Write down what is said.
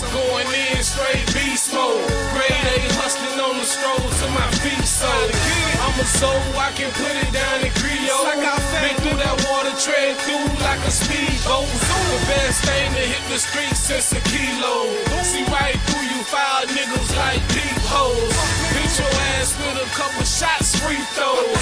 Going in straight beast mode. Grade A hustling on the stroll to my feet so. I'm a soul, I can put it down in Creole. Been through that water, tread through like a speedboat. The best thing to hit the streets since a kilo. See right through you foul niggas like deep holes. Hit your ass with a couple shots, free throws.